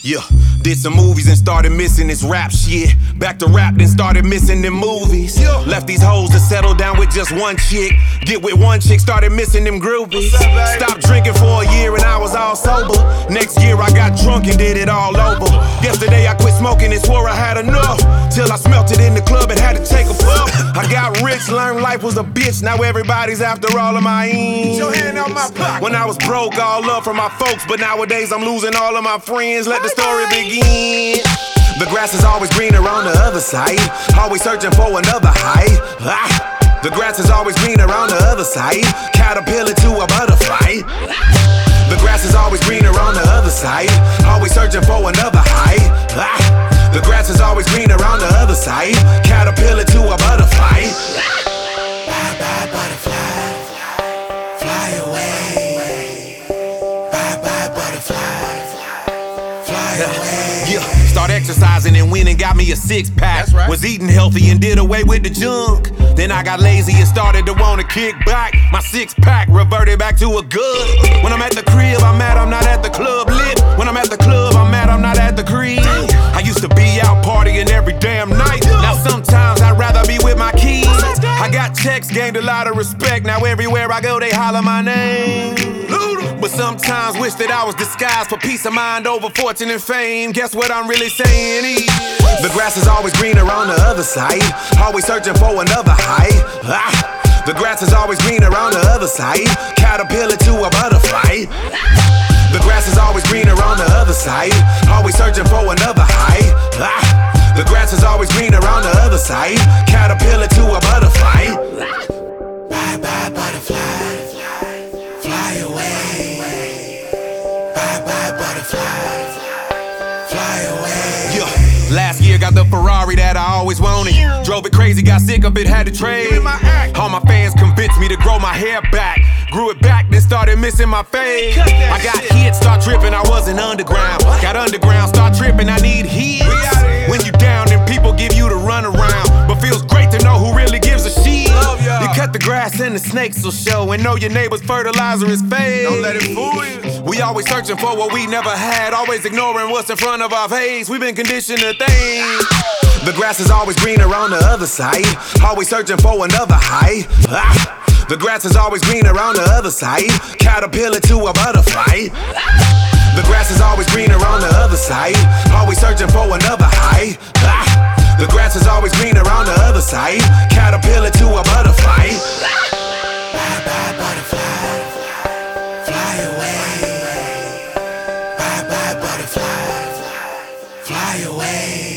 Yeah, did some movies and started missing this rap shit. Back to rap, then started missing them movies. Left these hoes to settle down with just one chick. Get with one chick, started missing them groupies. Stopped drinking for a year and I was all sober. Next year I got drunk and did it all over. Yesterday I quit smoking and swore I had enough. Till I smelt it in the club and had to take a puff. I got rich, learned life was a bitch. Now everybody's after all of my ends. Your hand on my pocket. When I was broke, all love from my folks. But nowadays I'm losing all of my friends. Let the story begin. The grass is always greener on the other side. Always searching for another high. The grass is always greener on the other side. Caterpillar to a butterfly. The grass is always greener on the other side. Always searching for another high. The grass is always greener on the other side. Caterpillar to a butterfly. Bye bye butterfly, fly away. Bye bye butterfly, fly away. Yeah, start exercising and went and got me a six-pack. That's right. Was eating healthy and did away with the junk. Then I got lazy and started to wanna kick back. My six-pack reverted back to a good. When I'm at the crib, I'm mad I'm not at the club lit. When I'm at the club, I'm mad I'm not at the crib. I used to be out partying every damn night. Now sometimes I'd rather be with my kids. I got checks, gained a lot of respect. Now everywhere I go, they holler my name. But sometimes wish that I was disguised for peace of mind over fortune and fame. Guess what I'm really saying is the grass is always greener on the other side. Always searching for another high. The grass is always greener on the other side. Caterpillar to a butterfly. The grass is always greener on the other side. Always searching for another high. The grass is always greener on the other side. Caterpillar to a butterfly. Bye bye butterfly, fly away. Bye bye butterfly, fly away. Yeah. Last year got the Ferrari that I always wanted. Drove it crazy, got sick of it, had to trade. All my fans convinced me to grow my hair back. Grew it back, then started missing my fade. I got hit, start tripping, I wasn't underground. Got underground, start tripping, I need hits. When you down, then people give you the run around. But feels great to know who really gives a shit. You cut the grass and the snakes will show. And know your neighbor's fertilizer is fake. Don't let it fool you. We always searching for what we never had. Always ignoring what's in front of our face. We've been conditioned to think the grass is always greener on the other side. Always searching for another high. The grass is always greener on the other side. Caterpillar to a butterfly. The grass is always greener on the other side. Always searching for another high. The grass is always greener on the other side. Caterpillar to a butterfly. Bye bye butterfly, fly away. Bye bye butterfly, fly away.